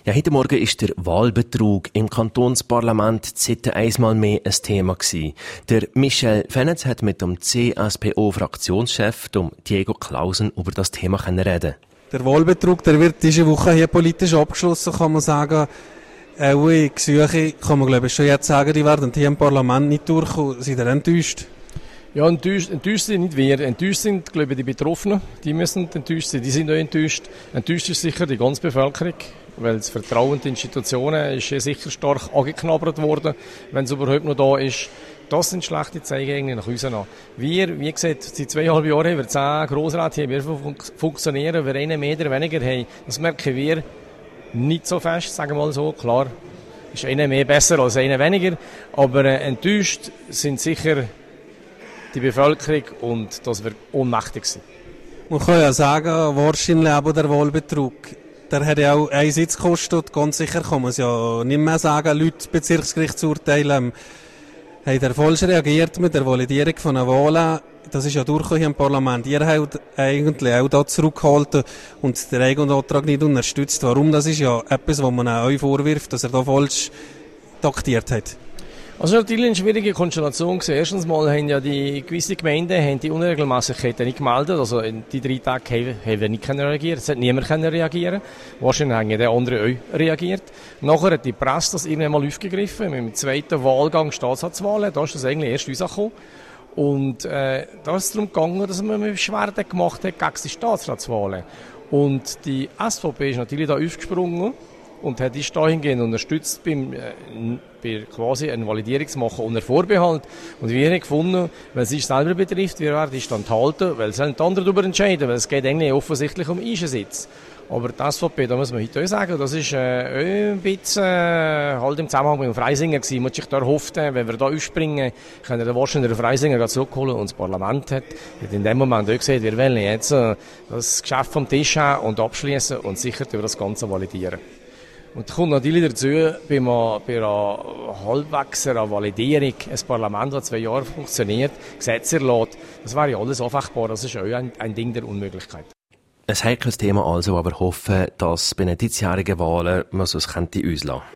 Ja, heute Morgen war der Wahlbetrug im Kantonsparlament seit einmal mehr ein Thema gewesen. Der Michel Fenetz hat mit dem CSPO-Fraktionschef, Diego Klausen, über das Thema reden. Der Wahlbetrug, der wird diese Woche hier politisch abgeschlossen, kann man sagen. Alle Gesuche, kann man glaube ich schon jetzt sagen, die werden hier im Parlament nicht durchkommen. Seid ihr enttäuscht? Ja, enttäuscht sind nicht wir. Enttäuscht sind, glaube ich, die Betroffenen. Die müssen enttäuscht sein. Die sind auch enttäuscht. Enttäuscht ist sicher die ganze Bevölkerung, weil das Vertrauen in die Institutionen ist sicher stark angeknabbert worden, wenn es überhaupt noch da ist. Das sind schlechte Zeichen nach uns an. Wir, wie gesagt, seit 2,5 Jahren haben wir 10 Grossräte, die funktionieren, wir einen Meter weniger haben. Das merken wir nicht so fest, sagen wir mal so. Klar, ist einer mehr besser als einer weniger, aber enttäuscht sind sicher die Bevölkerung und dass wir ohnmächtig sind. Man kann ja sagen, wahrscheinlich aber der Wahlbetrug, der hat ja auch einen Sitz gekostet. Ganz sicher kann man es ja nicht mehr sagen, Leute Bezirksgerichtsurteilen haben falsch reagiert mit der Validierung von einer Wahl. Das ist ja durchgekommen im Parlament. Ihr habt eigentlich auch da zurückgehalten und den eigenen Antrag nicht unterstützt. Warum? Das ist ja etwas, was man auch euch vorwirft, dass er da falsch taktiert hat. Also natürlich eine schwierige Konstellation gewesen. Erstens mal haben ja die gewisse Gemeinden die Unregelmäßigkeiten nicht gemeldet. Also in die 3 Tage haben wir nicht reagieren. Es hat niemand reagieren. Wahrscheinlich haben die anderen auch reagiert. Nachher hat die Presse das irgendwann mal aufgegriffen. Mit dem zweiten Wahlgang Staatsratswahlen, da ist das eigentlich erst rausgekommen. Und da ist es darum gegangen, dass man Beschwerden gemacht hat gegen die Staatsratswahlen. Und die SVP ist natürlich da aufgesprungen und hat uns dahingehend unterstützt bei quasi eine Validierung zu machen unter Vorbehalt. Und wir haben gefunden, weil es sich selber betrifft, wir werden uns dann halten, weil es die anderen darüber entscheiden, weil es geht eigentlich offensichtlich um Einsitz. Aber die SVP, da muss man heute auch sagen, das ist ein bisschen halt im Zusammenhang mit dem Freisinger gewesen. Man hat sich da erhofft, wenn wir da ausspringen, können wir wahrscheinlich den Freisinger zurückholen. Und das Parlament hat in dem Moment auch gesagt, wir wollen jetzt das Geschäft vom Tisch haben und abschließen und sicher über das Ganze validieren. Und da kommt natürlich dazu, bei einer halbwegs Validierung, ein Parlament, das 2 Jahre funktioniert, Gesetze erlässt, das wäre ja alles anfechtbar, das ist auch ein Ding der Unmöglichkeit. Ein heikles Thema also, aber hoffen, dass bei den diesjährigen Wahlen man es könnte auslassen.